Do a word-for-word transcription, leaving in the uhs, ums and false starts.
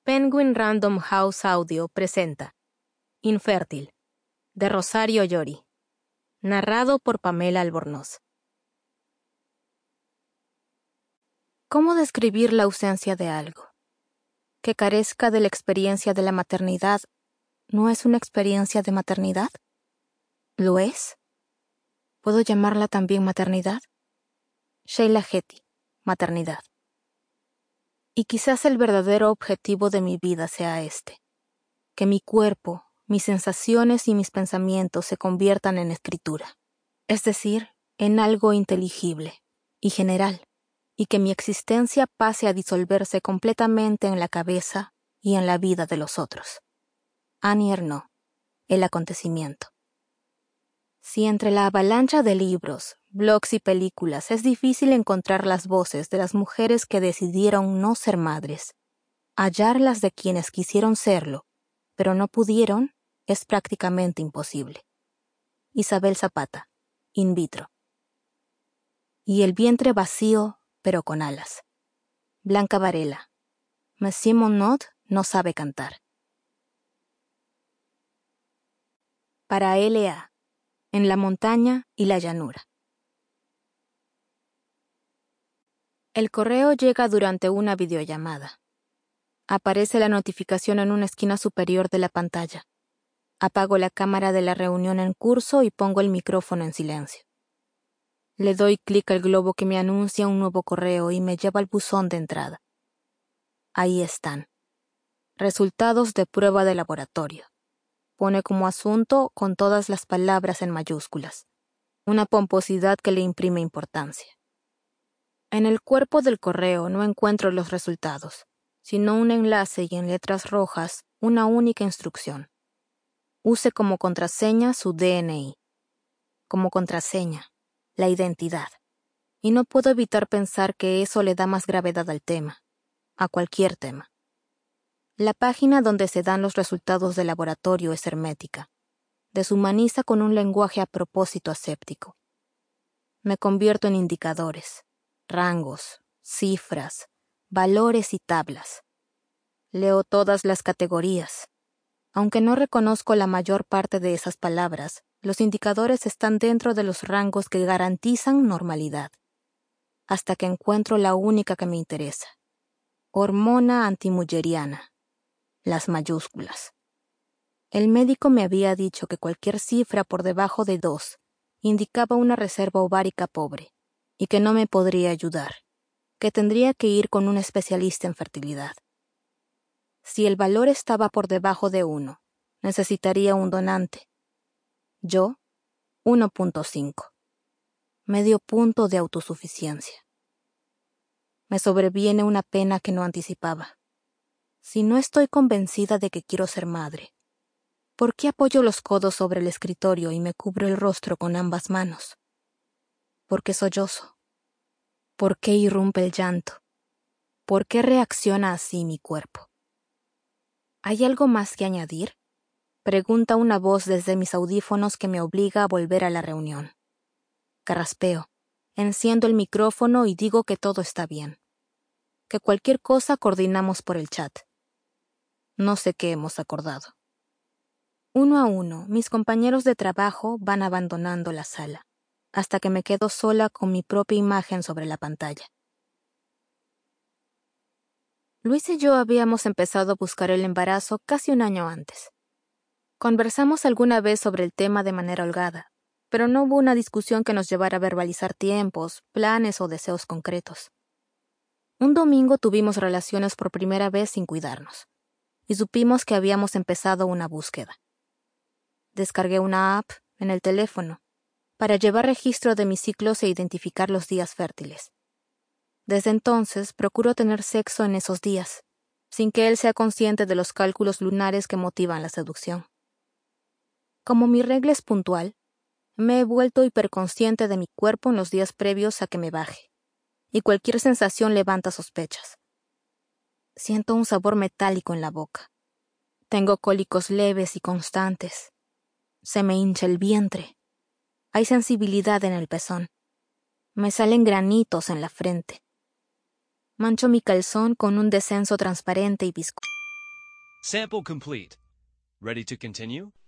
Penguin Random House Audio presenta Infértil, de Rosario Llori. Narrado por Pamela Albornoz. ¿Cómo describir la ausencia de algo? ¿Que carezca de la experiencia de la maternidad no es una experiencia de maternidad? ¿Lo es? ¿Puedo llamarla también maternidad? Sheila Heti, maternidad. Y quizás el verdadero objetivo de mi vida sea este: que mi cuerpo, mis sensaciones y mis pensamientos se conviertan en escritura, es decir, en algo inteligible y general, y que mi existencia pase a disolverse completamente en la cabeza y en la vida de los otros. Annie Ernaux, El acontecimiento. Si entre la avalancha de libros, blogs y películas es difícil encontrar las voces de las mujeres que decidieron no ser madres, hallarlas de quienes quisieron serlo, pero no pudieron, es prácticamente imposible. Isabel Zapata, In vitro. Y el vientre vacío, pero con alas. Blanca Varela, Monsieur Monod no sabe cantar. Para L A En la montaña y la llanura. El correo llega durante una videollamada. Aparece la notificación en una esquina superior de la pantalla. Apago la cámara de la reunión en curso y pongo el micrófono en silencio. Le doy clic al globo que me anuncia un nuevo correo y me lleva al buzón de entrada. Ahí están. Resultados de prueba de laboratorio. Pone como asunto con todas las palabras en mayúsculas. Una pomposidad que le imprime importancia. En el cuerpo del correo no encuentro los resultados, sino un enlace y en letras rojas una única instrucción. Use como contraseña su D N I. Como contraseña, la identidad. Y no puedo evitar pensar que eso le da más gravedad al tema, a cualquier tema. La página donde se dan los resultados del laboratorio es hermética. Deshumaniza con un lenguaje a propósito aséptico. Me convierto en indicadores, rangos, cifras, valores y tablas. Leo todas las categorías. Aunque no reconozco la mayor parte de esas palabras, los indicadores están dentro de los rangos que garantizan normalidad. Hasta que encuentro la única que me interesa. Hormona antimulleriana. Las mayúsculas. El médico me había dicho que cualquier cifra por debajo de dos indicaba una reserva ovárica pobre y que no me podría ayudar, que tendría que ir con un especialista en fertilidad. Si el valor estaba por debajo de uno, necesitaría un donante. Yo, uno punto cinco. Medio punto de autosuficiencia. Me sobreviene una pena que no anticipaba. Si no estoy convencida de que quiero ser madre, ¿por qué apoyo los codos sobre el escritorio y me cubro el rostro con ambas manos? ¿Por qué sollozo? ¿Por qué irrumpe el llanto? ¿Por qué reacciona así mi cuerpo? ¿Hay algo más que añadir? Pregunta una voz desde mis audífonos que me obliga a volver a la reunión. Carraspeo, enciendo el micrófono y digo que todo está bien. Que cualquier cosa coordinamos por el chat. No sé qué hemos acordado. Uno a uno, mis compañeros de trabajo van abandonando la sala, hasta que me quedo sola con mi propia imagen sobre la pantalla. Luis y yo habíamos empezado a buscar el embarazo casi un año antes. Conversamos alguna vez sobre el tema de manera holgada, pero no hubo una discusión que nos llevara a verbalizar tiempos, planes o deseos concretos. Un domingo tuvimos relaciones por primera vez sin cuidarnos, y supimos que habíamos empezado una búsqueda. Descargué una app en el teléfono para llevar registro de mis ciclos e identificar los días fértiles. Desde entonces procuro tener sexo en esos días, sin que él sea consciente de los cálculos lunares que motivan la seducción. Como mi regla es puntual, me he vuelto hiperconsciente de mi cuerpo en los días previos a que me baje, y cualquier sensación levanta sospechas. Siento un sabor metálico en la boca. Tengo cólicos leves y constantes. Se me hincha el vientre. Hay sensibilidad en el pezón. Me salen granitos en la frente. Mancho mi calzón con un descenso transparente y viscoso. Sample complete. Ready to continue?